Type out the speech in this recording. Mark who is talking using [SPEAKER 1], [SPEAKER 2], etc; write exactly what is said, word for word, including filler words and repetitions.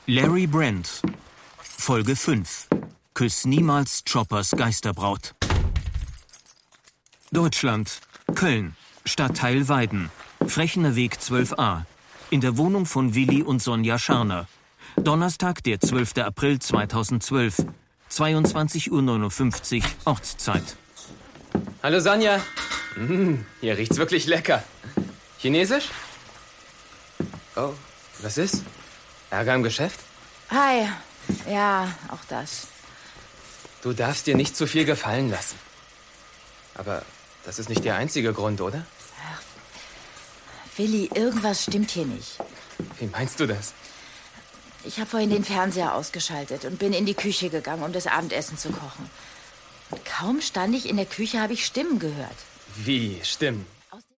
[SPEAKER 1] Larry Brent. Folge fünf. Küss niemals Choppers Geisterbraut. Deutschland. Köln. Stadtteil Weiden. Frechener Weg zwölf a. In der Wohnung von Willi und Sonja Scharner. Donnerstag, der zwölfter April zweitausendzwölf. zweiundzwanzig Uhr neunundfünfzig Ortszeit.
[SPEAKER 2] Hallo Sonja. Mmh, hier riecht's wirklich lecker. Chinesisch? Oh, was ist? Ärger im Geschäft?
[SPEAKER 3] Hi. Ja, auch das.
[SPEAKER 2] Du darfst dir nicht zu viel gefallen lassen. Aber das ist nicht der einzige Grund, oder?
[SPEAKER 3] Ach, Willi, irgendwas stimmt hier nicht.
[SPEAKER 2] Wie meinst du das?
[SPEAKER 3] Ich habe vorhin den Fernseher ausgeschaltet und bin in die Küche gegangen, um das Abendessen zu kochen. Und kaum stand ich in der Küche, habe ich Stimmen gehört.
[SPEAKER 2] Wie Stimmen?